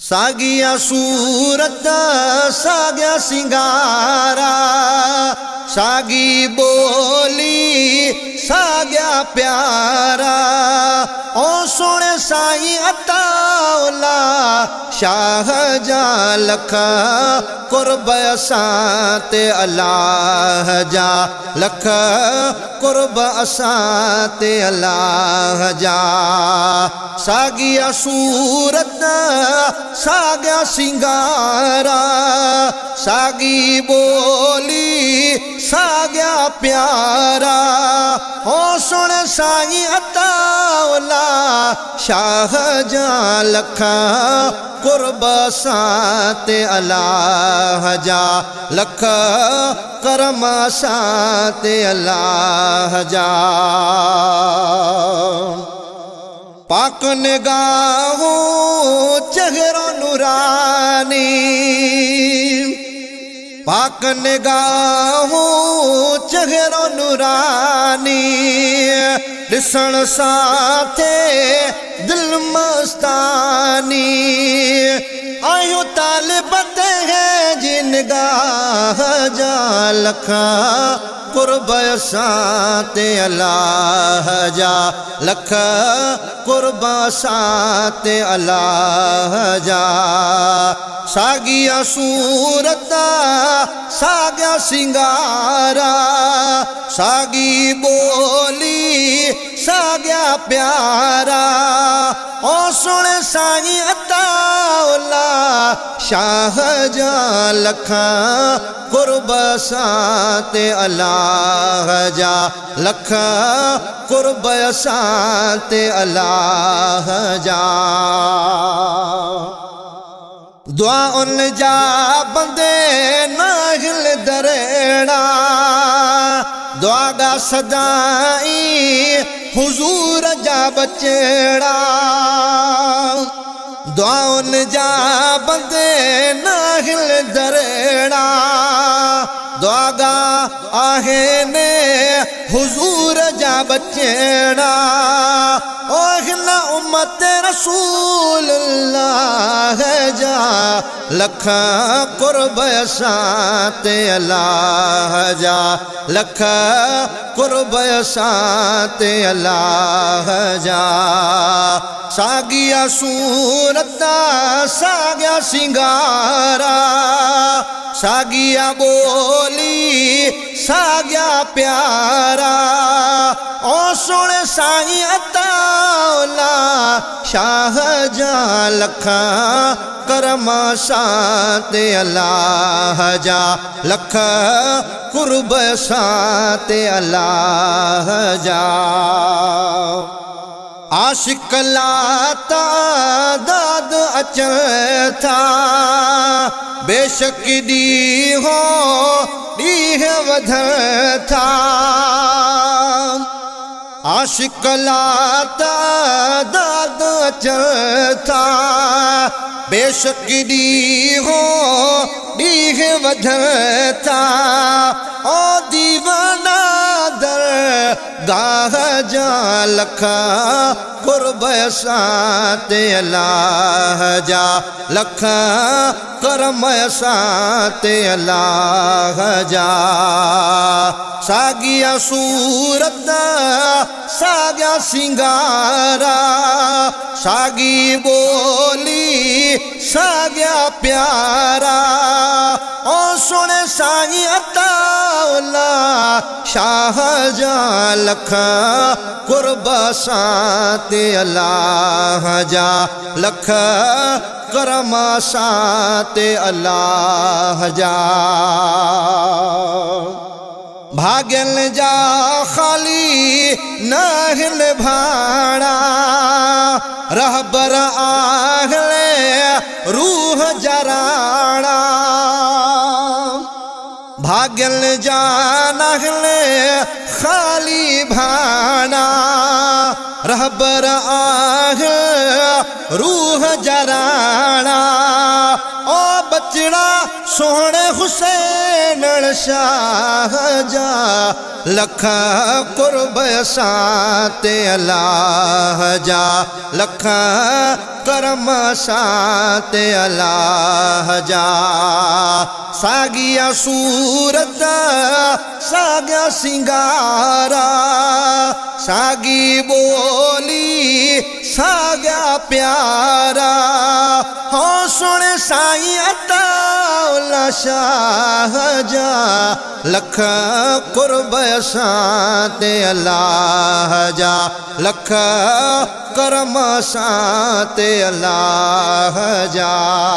सागिया सूरत सागिया सिंगारा, सागी बोली सागिया प्यारा। ओ सोने साईं अताउला शाहजहां लखा कुर्ब असां ते अल्लाह जा, लखा कुर्ब असां ते अल्लाह जा। सागिया सूरत सागिया सिंगारा, सागी बोली सागिया प्यारा। हो सुन साईं अताउला शाहजहां लखा कुर्ब असां ते अल्लाह जा, लखा करम असां ते अल्लाह जा। पाक निगाहों चेहरा नूरानी, पाक निगाहों चेहरा नूरानी। दिसण साथे दिल मस्तानी, आयो तालिब है जिनगाह जा, लखा कुर्ब असां ते अल्लाह जा, लखा कुर्ब असां ते अल्लाह जा। सागिया सूरत सागिया सिंगारा, सागी बोली सागिया प्यारा। ओ सुन साईं अताउला शाहजहां लखा कुर्ब असां ते अल्लाह जा, लखा कुर्ब असां ते अल्लाह जा। दुआ उन जा बंदे नाहिल दरेड़ा, दुआ गा सदाई हुजूर जा बचेड़ा। दुआ उन जा बंदे नाहिल दरेड़ा, दुआ गा आहे ने हुजूर जा बचेड़ा। ओ हिला उम्मत रसूलुल्लाह जा, लखा कुर्ब असां ते अल्लाह जा, लखा कुर्ब असां ते अल्लाह जा। सागिया सूरत सागिया सिंगारा, सागिया बोली सागिया प्यारा। ओ सुन साईं अताउला शाहजहां लखा करम असां ते अल्लाह जा, लखा कुर्ब असां ते अल्लाह जा। आशिक लाता दाद अचनि था, बेशक ॾींहं हो ॾींहं वधनि था। आशिक लाता दाद अचनि था, बेशक ॾींहं हो ॾींहं वधनि था। ओ दीवाना दरगाह जा, लखा कुर्ब असां ते अल्लाह जा, लखा करम असां ते अल्लाह जा। सागिया सूरत सागिया सिंगारा, सागी बोली सागिया प्यारा। ओ सुन साईं अताउला शाहजहां लखा कुर्ब असां ते अल्लाह जा, लखा करम असां ते अल्लाह जा। भाग्यन जा खाली नाहिन भाड़ा, रहबर आहले रूह जराड़ा। भाग्यन जा नाहिन खाली भाड़ा, रहबर आह रूह जराड़ा। ओ बचड़ा सोहणे हुसैन शाह जा लख कुर्ब साते अल्लाह जा लख करम साते अल्लाह जा सागिया सूरत सागिया सिंगारा सागी बोली सागिया प्यारा हो सुन साईं अता शाह जा लख कुर्ब साते अल्लाह जा लख करम साते अल्लाह जा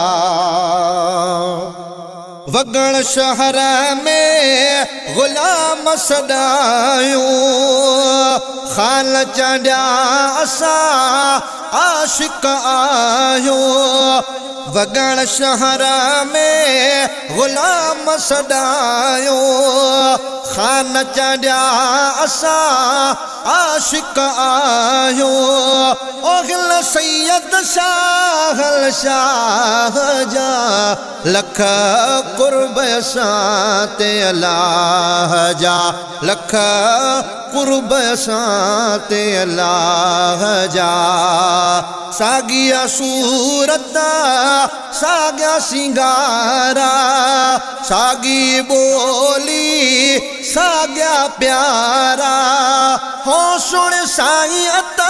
वगण शहर में गुलाम सदायूं खाल चढ़िया असा आशिक आयूं वगण शहर में गुलाम सदायूं खान चढ़िया असा आशिक आयूं ओगल सैयद शाहल शाह जा लख कुर्ब साते अल्लाह जा लख कुर्ब साते अल्लाह जा सागिया सूरत सागिया सिंगारा सागी बोली सागिया प्यारा हो सुन साईं अता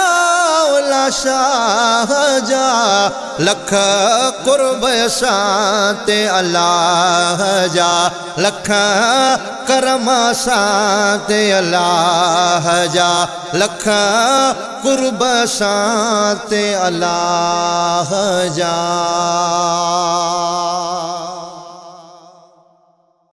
शाह जा लख कुर्ब साते अल्लाह जा लख करम साते अल्लाह जा लख कुर्ब साते अल्लाह जा।